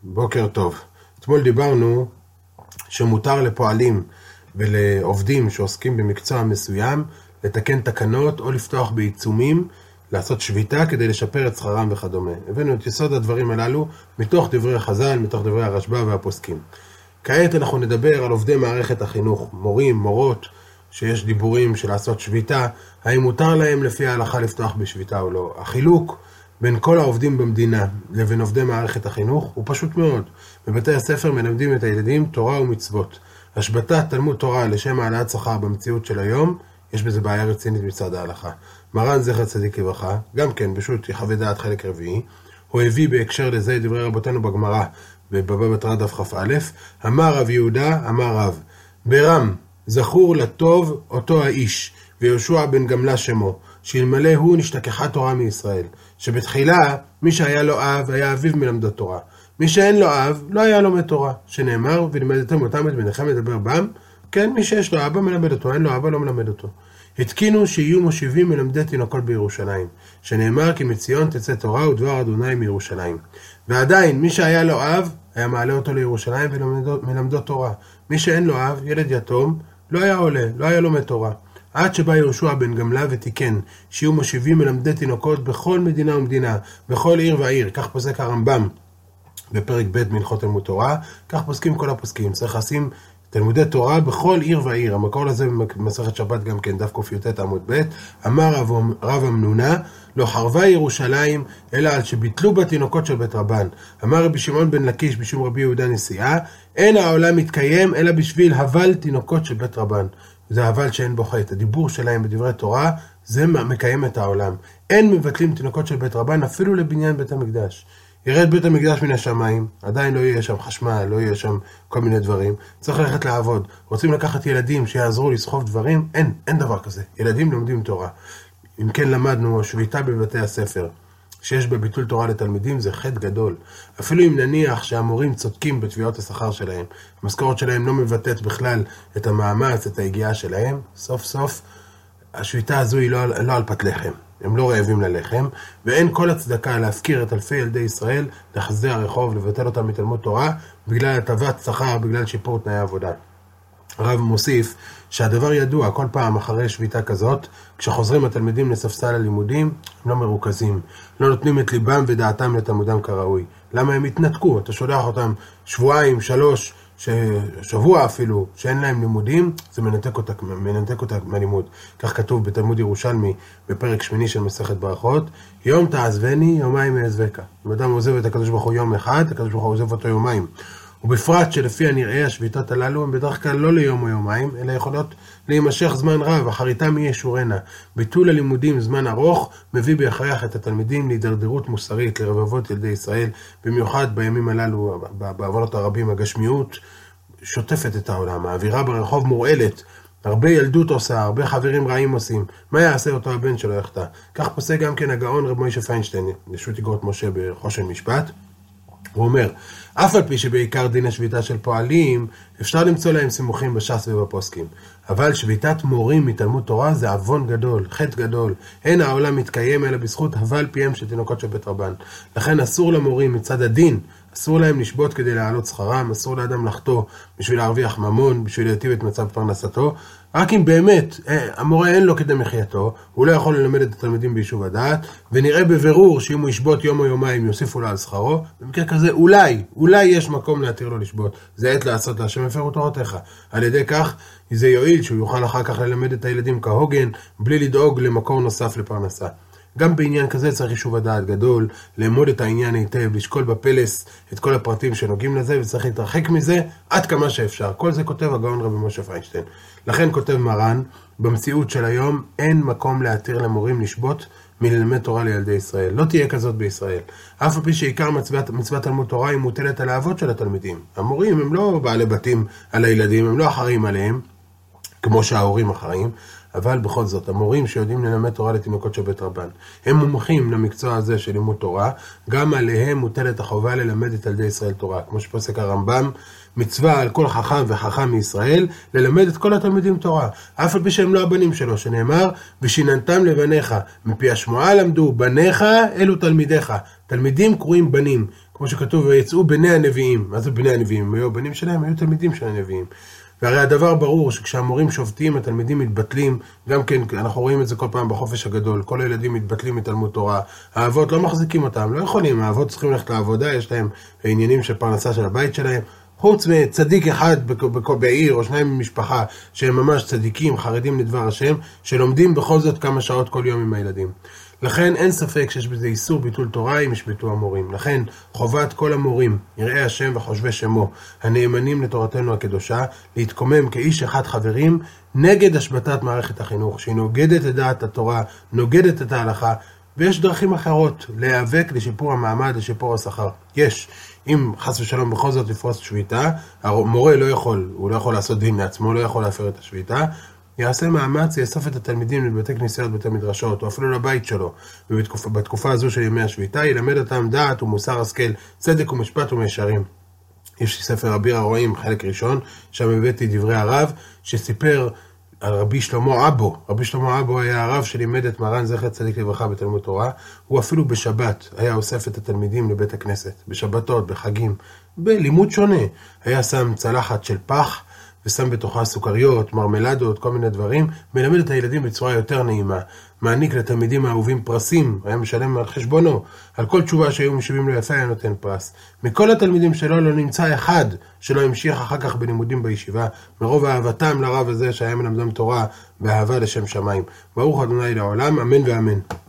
בוקר טוב. אתמול דיברנו שמותר לפועלים ולעובדים שעוסקים במקצוע מסוים לתקן תקנות או לפתוח בעיצומים, לעשות שביתה כדי לשפר את שכרם וכדומה. הבאנו את יסוד הדברים הללו מתוך דברי חז"ל, מתוך דברי הרשב"א והפוסקים. כעת אנחנו נדבר על עובדי מערכת החינוך, מורים, מורות, שיש דיבורים של לעשות שביתה, האם מותר להם לפי ההלכה לפתוח בשביתה או לא. החילוק בין כל העובדים במדינה לבין עובדי מערכת החינוך הוא פשוט מאוד. בבתי הספר מלמדים את הילדים תורה ומצוות. השבתת תלמוד תורה לשם העלאת שכר במציאות של היום, יש בזה בעיה רצינית מצד ההלכה. מרן זכר צדיק לברכה, גם כן פשוט יחווה דעת חלק רביעי, הוא הביא בהקשר לזה דברי רבותינו בגמרא, בבבא בתרא דף כ"א, אמר רב יהודה, אמר רב, ברם זכור לטוב אותו האיש, ויהושע בן גמלה שמו, שאלמלא הוא נשתכחה תורה מישראל. שבתחילה מי שהיה לו אב היה אביו מלמדו תורה, מי שאין לו אב לא היה לומד תורה, שנאמר ולימדתם אותם את בניכם לדבר בם. כן, מי שיש לו אבא מלמד אותו, אין לו אבא לא מלמד אותו. התקינו שיהיו מושיבים מלמדי תינוקות בירושלים, שנאמר כי מציון תצא תורה ודבר אדוני מירושלים. ועדיין מי שהיה לו אב היה מעלה אותו לירושלים ומלמדו תורה, מי שאין לו אב, ילד יתום, לא היה עולה, לא היה לומד תורה. עד שבא יהושע בן גמלה ותיקן שיהיו מושיבים מלמדי תינוקות בכל מדינה ומדינה, בכל עיר ועיר. כך פוסק הרמב"ם בפרק ב' מהלכות תלמוד תורה, כך פוסקים כל הפוסקים. צריך לשים תלמודי תורה בכל עיר ועיר. המקור לזה במסכת שבת גם כן, דף ק"ט עמוד ב', אמר רב אמנונה, לא חרבה ירושלים אלא על שביטלו בתינוקות של בית רבן. אמר רבי שמעון בן לקיש בשם רבי יהודה נשיאה, אין העולם מתקיים אלא בשביל הבל תינוקות של בית רבן. זה הבל שאין בו חטא. הדיבור שלהם בדברי תורה, זה מקיים את העולם. אין מבטלים תינוקות של בית רבן אפילו לבניין בית המקדש. ירד בית המקדש מן השמיים, עדיין לא יהיה שם חשמל, לא יהיה שם כל מיני דברים. צריך ללכת לעבוד. רוצים לקחת ילדים שיעזרו לסחוב דברים? אין דבר כזה. ילדים לומדים תורה. אם כן למדנו, השביתה בבתי הספר, שיש בביטול תורה לתלמידים, זה חטא גדול. אפילו אם נניח שהמורים צודקים בתביעות השכר שלהם, המשכורת שלהם לא מבטאת בכלל את המאמץ, את ההגיעה שלהם, סוף סוף השביתה הזו היא לא על פת לחם. הם לא רעבים ללחם, ואין כל הצדקה להפקיר את אלפי ילדי ישראל לחסדי הרחוב, לבטל אותם מתלמוד תורה, בגלל הטבת שכר, בגלל שיפור תנאי עבודה. הרב מוסיף שהדבר ידוע, כל פעם אחרי שביתה כזאת, כשחוזרים התלמידים לספסל הלימודים, הם לא מרוכזים, לא נותנים את ליבם ודעתם לתלמודם כראוי. למה הם התנתקו? אתה שולח אותם שבועיים, 3, שבוע אפילו, שאין להם לימודים, זה מנתק אותה מהלימוד. כך כתוב בתלמוד ירושלמי, בפרק 8 של מסכת ברכות, יום תעזבני, יומיים אעזבך. אם אדם עוזב את הקדוש ברוך הוא יום אחד, הקדוש ברוך הוא עוזב אותו יומיים. ובפרט שלפי הנראה השביתות הללו הם בדרך כלל לא ליום או יומיים, אלא יכולות להימשך זמן רב, אחריתם יהיה שורנה. ביטול הלימודים זמן ארוך מביא בהכרח את התלמידים להידרדרות מוסרית לרבבות ילדי ישראל, במיוחד בימים הללו, בעוונות הרבים, הגשמיות שוטפת את העולם, האווירה ברחוב מורעלת, הרבה ילדות עושה, הרבה חברים רעים עושים, מה יעשה אותו הבן שלו יחטא? כך פוסק גם כן הגאון רב מוישה פיינשטיין, ישות איגרות משה בחושן משפט. הוא אומר, אף על פי שבעיקר דין השביתה של פועלים, אפשר למצוא להם סימוכים בש"ס ובפוסקים. אבל שביתת מורים מתלמוד תורה זה עוון גדול, חטא גדול. אין העולם מתקיים אלא בזכות הבל פיהם של תינוקות של בית רבן. לכן אסור למורים מצד הדין, אסור להם לשבות כדי להעלות שכרם, אסור לאדם לחטוא בשביל להרוויח ממון, בשביל להיטיב את מצב פרנסתו. רק אם באמת המורה אין לו כדי מחייתו, הוא לא יכול ללמד את התלמידים ביישוב הדעת, ונראה בבירור שאם הוא ישבות יום או יומיים יוסיפו לו על שכרו, במקרה כזה אולי יש מקום להתיר לו לשבות. זה עת לעשות להשם הפרו תורתך. על ידי כך זה יועיל שהוא יוכל אחר כך ללמד את הילדים כהוגן, בלי לדאוג למקור נוסף לפרנסה. גם בעניין כזה צריך יישוב הדעת גדול, לאמוד את העניין היטב, לשקול בפלס את כל הפרטים שנוגעים לזה, וצריך להתרחק מזה עד כמה שאפשר. כל זה כותב הגאון רבי משה פיינשטיין. לכן כותב מרן, במציאות של היום אין מקום להתיר למורים לשבות מללמד תורה לילדי ישראל. לא תהיה כזאת בישראל. אף על פי שעיקר מצוות תלמוד תורה היא מוטלת על האבות של התלמידים. המורים הם לא בעלי בתים על הילדים, הם לא אחראים עליהם, כמו שההורים אחראים, אבל בכל זאת, המורים שיודעים ללמד תורה לתינוקות של בית רבן, הם מומחים למקצוע הזה של לימוד תורה, גם עליהם מוטלת החובה ללמד את ילדי ישראל תורה. כמו שפוסק הרמב"ם, מצווה על כל חכם וחכם מישראל ללמד את כל התלמידים תורה, אף על פי שהם לא הבנים שלו, שנאמר, ושיננתם לבניך, מפי השמועה למדו, בניך אלו תלמידיך. תלמידים קרויים בנים. כמו שכתוב, ויצאו בני הנביאים. מה זה בני הנביאים? הם היו בנים שלהם, היו תלמידים של הנביאים. והרי הדבר ברור שכשהמורים שובתים, התלמידים מתבטלים, גם כן, אנחנו רואים את זה כל פעם בחופש הגדול, כל הילדים מתבטלים מתלמוד תורה, האבות לא מחזיקים אותם, לא יכולים, האבות צריכים ללכת לעבודה, יש להם עניינים של פרנסה של הבית שלהם, חוץ מצדיק אחד בעיר או שניים במשפחה, שהם ממש צדיקים, חרדים לדבר השם, שלומדים בכל זאת כמה שעות כל יום עם הילדים. לכן אין ספק שיש בזה איסור ביטול תורה אם ישבתו המורים. לכן חובת כל המורים, יראי השם וחושבי שמו, הנאמנים לתורתנו הקדושה, להתקומם כאיש אחד חברים נגד השבתת מערכת החינוך, שהיא נוגדת את דעת התורה, נוגדת את ההלכה, ויש דרכים אחרות להיאבק לשיפור המעמד, לשיפור השכר. יש, אם חס ושלום בכל זאת לפרוס שביתה, המורה לא יכול, הוא לא יכול לעשות דין לעצמו, לא יכול להפר את השביתה, יעשה מאמץ, יאסוף את התלמידים לבתי כנסיות, בתי מדרשות, או אפילו לבית שלו, ובתקופה הזו של ימי השביתה, ילמד אותם דעת ומוסר השכל, צדק ומשפט ומישרים. יש לי ספר אביר הרועים, חלק ראשון, שם הבאתי דברי הרב, שסיפר על רבי שלמה אבו. רבי שלמה אבו היה הרב שלימד את מרן זכר צדיק לברכה בתלמוד תורה. הוא אפילו בשבת היה אוסף את התלמידים לבית הכנסת, בשבתות, בחגים, בלימוד שונה. היה שם צלחת של פח, ושם בתוכה סוכריות, מרמלדות, כל מיני דברים, מלמד את הילדים בצורה יותר נעימה. מעניק לתלמידים האהובים פרסים, היה משלם על חשבונו. על כל תשובה שהיו משיבים לו יפה היה נותן פרס. מכל התלמידים שלו לא נמצא אחד שלא המשיך אחר כך בלימודים בישיבה, מרוב אהבתם לרב הזה שהיה מלמדם תורה ואהבה לשם שמיים. ברוך ה' לעולם, אמן ואמן.